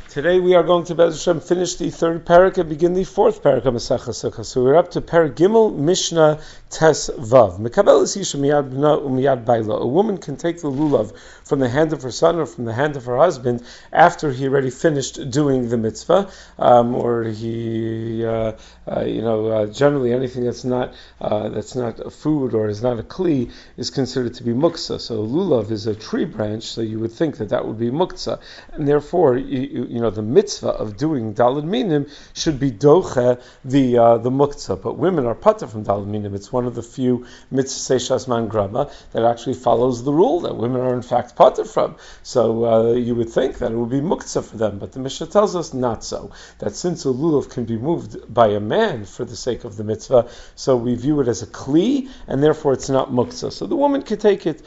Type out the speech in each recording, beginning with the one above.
Today we are going to Be'ez Hashem finish the third parak and begin the fourth parak of Masechah Sukkah. So we're up to parak Gimel Mishnah Tes Vav. Mekabeles isha miyad bna umiyad baila. A woman can take the lulav from the hand of her son or from the hand of her husband after he already finished doing the mitzvah, or he, generally anything that's not a food or is not a kli is considered to be muktzah. So lulav is a tree branch, so you would think that would be muktzah, and therefore the mitzvah of doing daled minim should be doche the muktzah. But women are pater from daled minim. It's one of the few mitzvah seishas man grama that actually follows the rule that women are in fact pater from. So you would think that it would be muktzah for them, but the Mishnah tells us not so. That since a lulav can be moved by a man for the sake of the mitzvah, so we view it as a kli, and therefore it's not muktzah. So the woman could take it,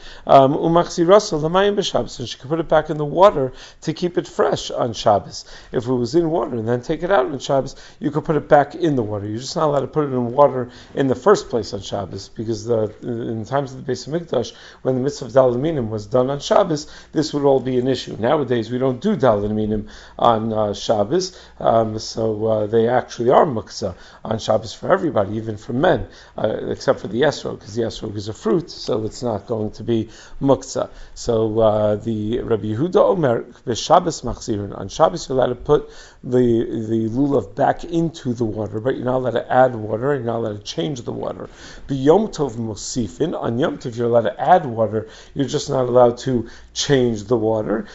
and she could put it back in the water to keep it fresh on Shabbos. If it was in water and then take it out on Shabbos, you could put it back in the water. You're just not allowed to put it in water in the first place on Shabbos, because in times of the Beis Hamikdash, when the mitzvah of daled minim was done on Shabbos, this would all be an issue. Nowadays, we don't do daled minim on Shabbos, so they actually are muktzah on Shabbos for everybody, even for men, except for the esrog, because the esrog is a fruit, so it's not going to be muktzah. So the Rabbi Yehuda Omer, b'Shabbos machzirin, on Shabbos you're allowed to put the lulav back into the water, but you're not allowed to add water, and you're not allowed to change the water. B'Yom Tov Mosifin, on Yom Tov you're allowed to add water, you're just not allowed to change the water.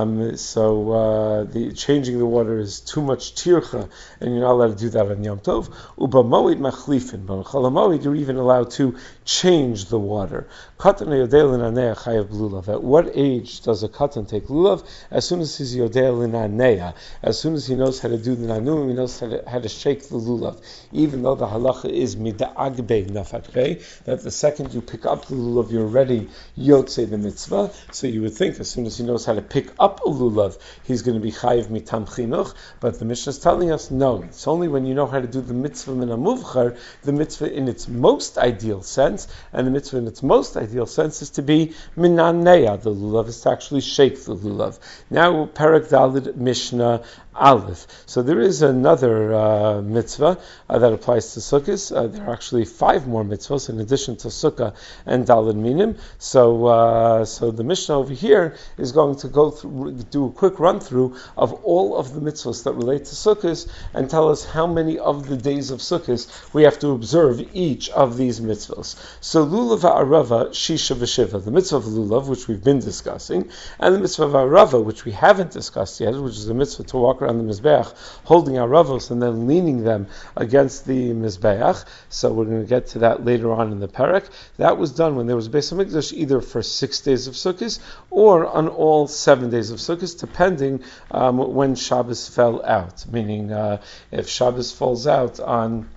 The changing the water is too much tircha, and you're not allowed to do that on Yom Tov. Uba Moed Machlifin, but on Chol HaMoed you're even allowed to change the water. Katan Yodei L'Nanei Chayav Lulav. At what age does a katan take lulav? As soon as he's Yodei L'Nanei, as soon as he knows how to do the nanuim, he knows how to shake the lulav. Even though the halacha is mida'agbe nafatbe, that the second you pick up the lulav, you're already yotzei the mitzvah. So you would think as soon as he knows how to pick up a lulav, he's going to be chayiv mitam chinuch. But the Mishnah is telling us, no, it's only when you know how to do the mitzvah min hamuvchar, the mitzvah in its most ideal sense, and the mitzvah in its most ideal sense is to be minaneya, the lulav, is to actually shake the lulav. Now, Parak Daled Mishnah Aleph. So there is another mitzvah that applies to Sukkos. There are actually 5 more mitzvahs in addition to Sukkah and Daled Minim. So the Mishnah over here is going to do a quick run through of all of the mitzvahs that relate to Sukkos and tell us how many of the days of Sukkos we have to observe each of these mitzvahs. So Lulav Arava Shisha V'Shiva, the mitzvah of Lulav, which we've been discussing, and the mitzvah of Arava, which we haven't discussed yet, which is the mitzvah to walk around the Mizbeach, holding our ravos and then leaning them against the Mizbeach. So we're going to get to that later on in the parak. That was done when there was Beis Hamikdash, either for 6 days of Sukkot or on all 7 days of Sukkot, depending when Shabbos fell out. Meaning, if Shabbos falls out on...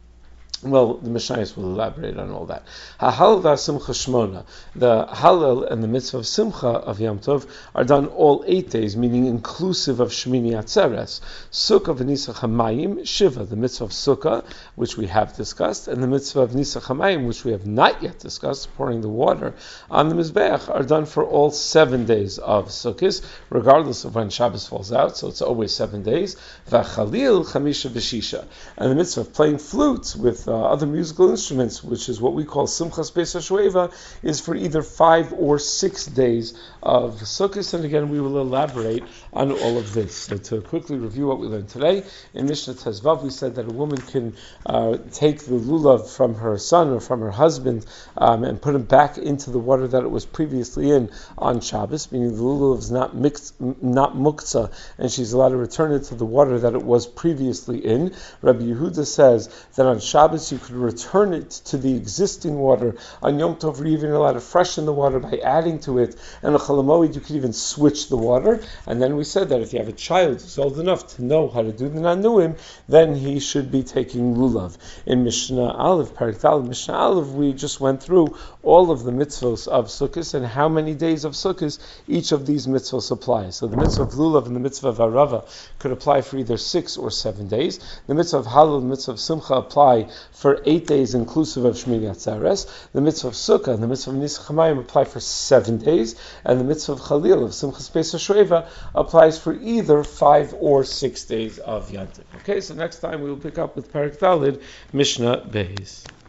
Well, the Mishnayos will elaborate on all that. Hahal v'asimcha shmona. The Halal and the mitzvah of Simcha of Yom Tov are done all 8 days, meaning inclusive of Shmini Atzeres. Sukkah v'nisach hamayim Shiva, the mitzvah of Sukkah, which we have discussed, and the mitzvah of Nisach hamayim, which we have not yet discussed, pouring the water on the Mizbeach, are done for all 7 days of Sukkot, regardless of when Shabbos falls out, so it's always 7 days. V'chalil chamisha v'shisha. And the mitzvah of playing flutes with other musical instruments, which is what we call Simchas Beis HaShoeva, is for either 5 or 6 days of Sukkot. And again, we will elaborate on all of this. So to quickly review what we learned today, in Mishnah Tes Vav we said that a woman can take the lulav from her son or from her husband and put it back into the water that it was previously in on Shabbos, meaning the lulav is not muktzah, and she's allowed to return it to the water that it was previously in. Rabbi Yehuda says that on Shabbos you could return it to the existing water. On Yom Tov you're even allowed to freshen the water by adding to it, and on Chol HaMoed you could even switch the water. And then we said that if you have a child who's old enough to know how to do the nanuim, then he should be taking lulav. In Mishnah Aleph, Parak Daled Mishnah Aleph, we just went through all of the mitzvos of Sukkos and how many days of Sukkos each of these mitzvos apply. So the mitzvah of lulav and the mitzvah of arava could apply for either 6 or 7 days. The mitzvah of halal and the mitzvah of simcha apply for 8 days inclusive of Shmini Atzeres. The mitzvah of Sukkah and the mitzvah of Nisach Hamayim apply for 7 days, and the mitzvah of Chalil, of Simchas Pesach Shoeva, applies for either 5 or 6 days of Yantiv. Okay, so next time we will pick up with Parak Dalid, Mishnah Beis.